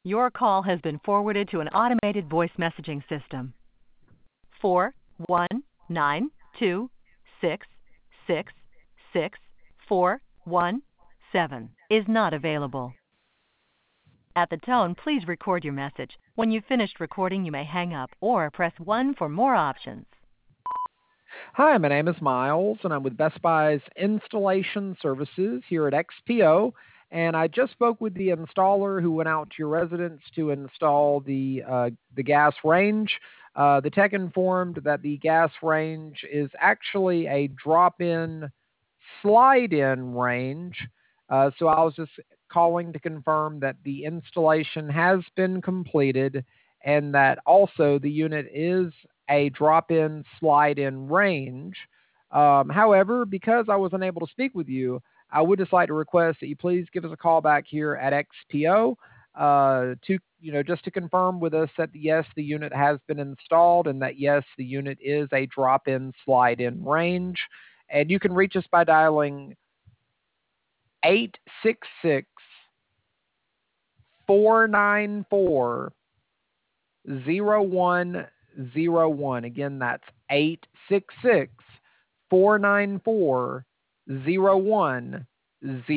Your call has been forwarded to an automated voice messaging system. 41926664117 is not available. At the tone, please record your message. When you've finished recording, you may hang up or press 1 for more options. Hi, my name is Miles, and I'm with Best Buy's installation services here at XPO. And I just spoke with the installer who went out to your residence to install the gas range. The tech informed that the gas range is actually a drop-in, slide-in range. So I was just calling to confirm that the installation has been completed and that also the unit is a drop-in, slide-in range. However, because I was unable to speak with you, I would just like to request that you please give us a call back here at XPO to just to confirm with us that yes, the unit has been installed and that yes, the unit is a drop-in, slide-in range. And you can reach us by dialing 866 494 0101. Again, that's 866 494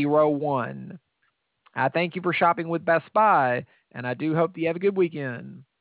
0101. I thank you for shopping with Best Buy, and I do hope that you have a good weekend.